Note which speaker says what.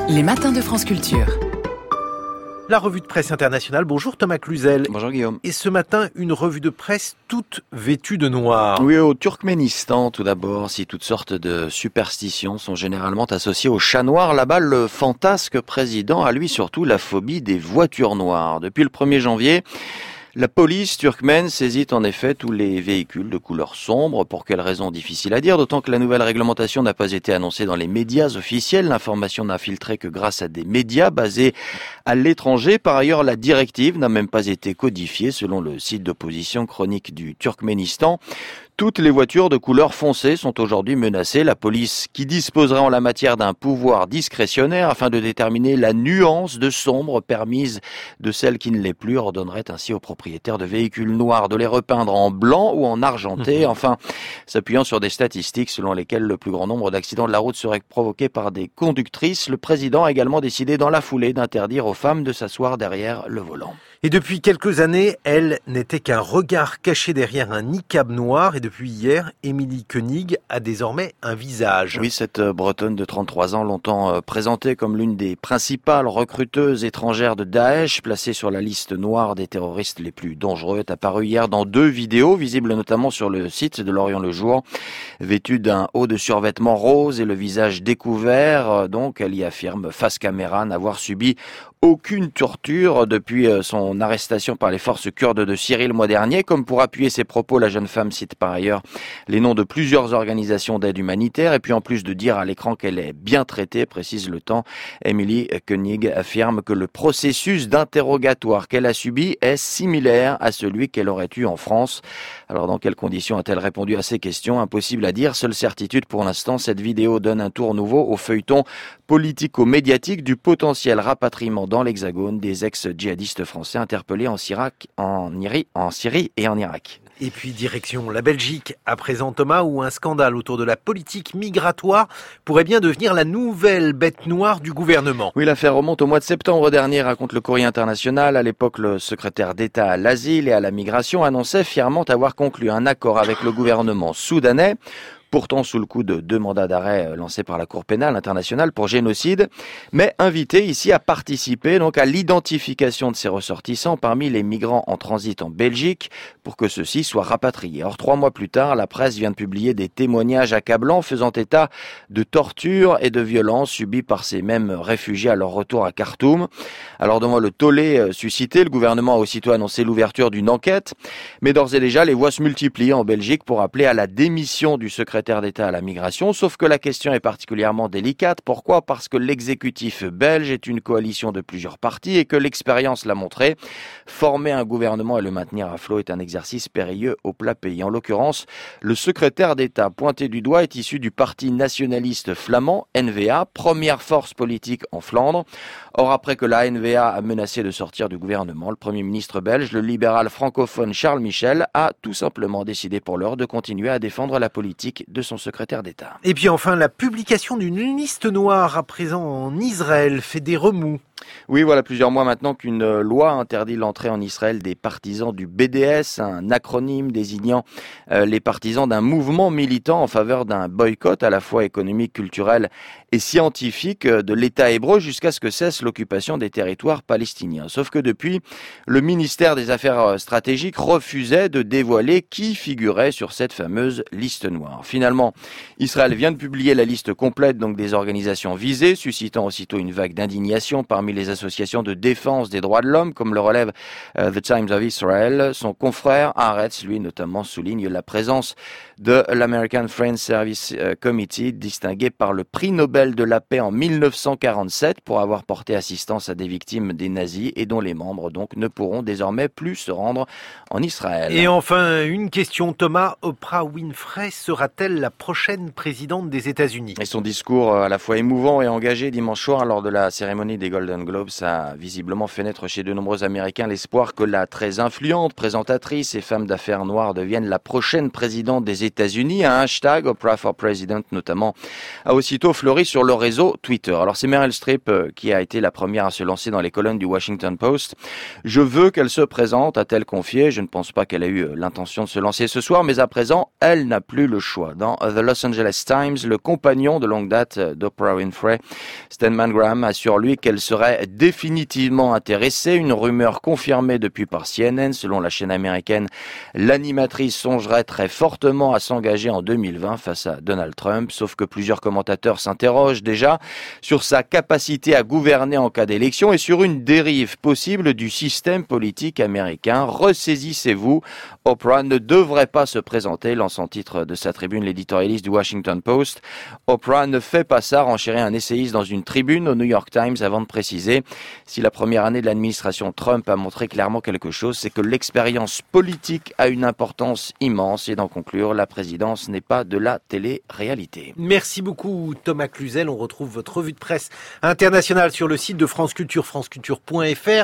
Speaker 1: Les matins de France Culture.
Speaker 2: La revue de presse internationale. Bonjour Thomas Cluzel.
Speaker 3: Bonjour Guillaume.
Speaker 2: Et ce matin, une revue de presse toute vêtue de noir.
Speaker 3: Oui, au Turkménistan tout d'abord, si toutes sortes de superstitions sont généralement associées au chat noir, là-bas le fantasque président a lui surtout la phobie des voitures noires. Depuis le 1er janvier, la police turkmène saisit en effet tous les véhicules de couleur sombre. Pour quelles raisons, difficile à dire, d'autant que la nouvelle réglementation n'a pas été annoncée dans les médias officiels. L'information n'a filtré que grâce à des médias basés à l'étranger. Par ailleurs, la directive n'a même pas été codifiée selon le site d'opposition Chronique du Turkménistan. Toutes les voitures de couleur foncée sont aujourd'hui menacées. La police, qui disposerait en la matière d'un pouvoir discrétionnaire afin de déterminer la nuance de sombre permise de celle qui ne l'est plus, ordonnerait ainsi aux propriétaires de véhicules noirs de les repeindre en blanc ou en argenté. Enfin, s'appuyant sur des statistiques selon lesquelles le plus grand nombre d'accidents de la route seraient provoqués par des conductrices, le président a également décidé dans la foulée d'interdire aux femmes de s'asseoir derrière le volant.
Speaker 2: Et depuis quelques années, elle n'était qu'un regard caché derrière un niqab noir. Et depuis hier, Émilie Koenig a désormais un visage.
Speaker 3: Oui, cette Bretonne de 33 ans, longtemps présentée comme l'une des principales recruteuses étrangères de Daesh, placée sur la liste noire des terroristes les plus dangereux, est apparue hier dans 2 vidéos, visibles notamment sur le site de l'Orient le Jour. Vêtue d'un haut de survêtement rose et le visage découvert, donc elle y affirme face caméra n'avoir subi aucune torture depuis son arrestation par les forces kurdes de Syrie le mois dernier. Comme pour appuyer ses propos, la jeune femme cite par ailleurs les noms de plusieurs organisations d'aide humanitaire. Et puis en plus de dire à l'écran qu'elle est bien traitée, précise Le Temps, Émilie Koenig affirme que le processus d'interrogatoire qu'elle a subi est similaire à celui qu'elle aurait eu en France. Alors dans quelles conditions a-t-elle répondu à ces questions? Impossible à dire. Seule certitude pour l'instant, cette vidéo donne un tour nouveau au feuilleton politico-médiatique du potentiel rapatriement dans l'Hexagone des ex-djihadistes français interpellés en Syrie et en Irak.
Speaker 2: Et puis direction la Belgique, à présent Thomas, où un scandale autour de la politique migratoire pourrait bien devenir la nouvelle bête noire du gouvernement.
Speaker 3: Oui, l'affaire remonte au mois de septembre dernier, raconte le Courrier international. À l'époque, le secrétaire d'État à l'asile et à la migration annonçait fièrement avoir conclu un accord avec le gouvernement soudanais, pourtant sous le coup de 2 mandats d'arrêt lancés par la Cour pénale internationale pour génocide, mais invité ici à participer donc à l'identification de ces ressortissants parmi les migrants en transit en Belgique pour que ceux-ci soient rapatriés. Or, 3 mois plus tard, la presse vient de publier des témoignages accablants faisant état de tortures et de violences subies par ces mêmes réfugiés à leur retour à Khartoum. Alors, devant le tollé suscité, le gouvernement a aussitôt annoncé l'ouverture d'une enquête, mais d'ores et déjà, les voix se multiplient en Belgique pour appeler à la démission du secrétaire d'État à la migration, sauf que la question est particulièrement délicate. Pourquoi? Parce que l'exécutif belge est une coalition de plusieurs partis et que l'expérience l'a montré. Former un gouvernement et le maintenir à flot est un exercice périlleux au plat pays. En l'occurrence, le secrétaire d'État pointé du doigt est issu du parti nationaliste flamand, NVA, première force politique en Flandre. Or, après que la NVA a menacé de sortir du gouvernement, le Premier ministre belge, le libéral francophone Charles Michel, a tout simplement décidé pour l'heure de continuer à défendre la politique de son secrétaire d'État.
Speaker 2: Et puis enfin, la publication d'une liste noire à présent en Israël fait des remous.
Speaker 3: Oui, voilà plusieurs mois maintenant qu'une loi interdit l'entrée en Israël des partisans du BDS, un acronyme désignant les partisans d'un mouvement militant en faveur d'un boycott à la fois économique, culturel et scientifique de l'État hébreu jusqu'à ce que cesse l'occupation des territoires palestiniens. Sauf que depuis, le ministère des Affaires stratégiques refusait de dévoiler qui figurait sur cette fameuse liste noire. Finalement, Israël vient de publier la liste complète donc des organisations visées, suscitant aussitôt une vague d'indignation parmi les associations de défense des droits de l'homme, comme le relève The Times of Israel. Son confrère Haaretz, lui notamment, souligne la présence de l'American Friends Service Committee, distingué par le prix Nobel de la paix en 1947 pour avoir porté assistance à des victimes des nazis et dont les membres donc ne pourront désormais plus se rendre en Israël.
Speaker 2: Et enfin, une question Thomas, Oprah Winfrey sera-t-elle la prochaine présidente des États-Unis?
Speaker 3: Et son discours à la fois émouvant et engagé dimanche soir lors de la cérémonie des Golden Golden Globes, ça a visiblement fait naître chez de nombreux Américains l'espoir que la très influente présentatrice et femme d'affaires noire devienne la prochaine présidente des États-Unis. Un hashtag Oprah for President notamment a aussitôt fleuri sur le réseau Twitter. Alors c'est Meryl Streep qui a été la première à se lancer dans les colonnes du Washington Post. Je veux qu'elle se présente, a-t-elle confié. Je ne pense pas qu'elle ait eu l'intention de se lancer ce soir, mais à présent, elle n'a plus le choix. Dans The Los Angeles Times, le compagnon de longue date d'Oprah Winfrey, Stedman Graham, assure lui qu'elle serait définitivement intéressée. Une rumeur confirmée depuis par CNN. Selon la chaîne américaine, l'animatrice songerait très fortement à s'engager en 2020 face à Donald Trump, sauf que plusieurs commentateurs s'interrogent déjà sur sa capacité à gouverner en cas d'élection et sur une dérive possible du système politique américain. Ressaisissez-vous, Oprah ne devrait pas se présenter, lance en titre de sa tribune l'éditorialiste du Washington Post. Oprah ne fait pas ça, renchérit un essayiste dans une tribune au New York Times avant de préciser: si la première année de l'administration Trump a montré clairement quelque chose, c'est que l'expérience politique a une importance immense, et d'en conclure, la présidence n'est pas de la télé-réalité.
Speaker 2: Merci beaucoup Thomas Cluzel. On retrouve votre revue de presse internationale sur le site de France Culture, franceculture.fr.